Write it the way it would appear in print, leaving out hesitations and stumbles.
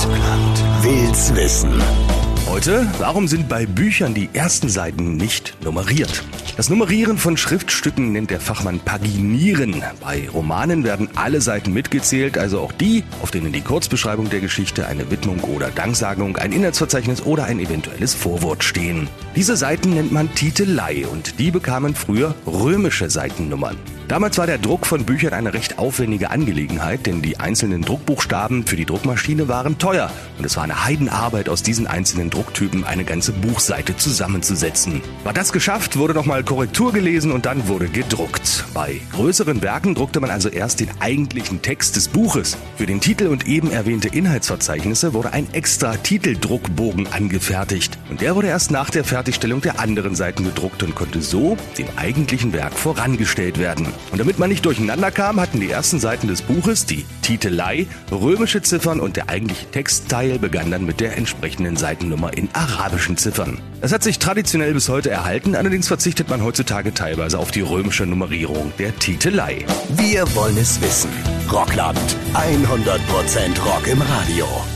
will's wissen. Heute, warum sind bei Büchern die ersten Seiten nicht nummeriert? Das Nummerieren von Schriftstücken nennt der Fachmann Paginieren. Bei Romanen werden alle Seiten mitgezählt, also auch die, auf denen die Kurzbeschreibung der Geschichte, eine Widmung oder Danksagung, ein Inhaltsverzeichnis oder ein eventuelles Vorwort stehen. Diese Seiten nennt man Titelei und die bekamen früher römische Seitennummern. Damals war der Druck von Büchern eine recht aufwendige Angelegenheit, denn die einzelnen Druckbuchstaben für die Druckmaschine waren teuer und es war eine Heidenarbeit, aus diesen einzelnen Drucktypen eine ganze Buchseite zusammenzusetzen. War das geschafft, wurde nochmal Korrektur gelesen und dann wurde gedruckt. Bei größeren Werken druckte man also erst den eigentlichen Text des Buches. Für den Titel und eben erwähnte Inhaltsverzeichnisse wurde ein extra Titeldruckbogen angefertigt und der wurde erst nach der Fertigstellung der anderen Seiten gedruckt und konnte so dem eigentlichen Werk vorangestellt werden. Und damit man nicht durcheinander kam, hatten die ersten Seiten des Buches, die Titelei, römische Ziffern und der eigentliche Textteil begann dann mit der entsprechenden Seitennummer in arabischen Ziffern. Das hat sich traditionell bis heute erhalten, allerdings verzichtet man heutzutage teilweise auf die römische Nummerierung der Titelei. Wir wollen es wissen. Rockland, 100% Rock im Radio.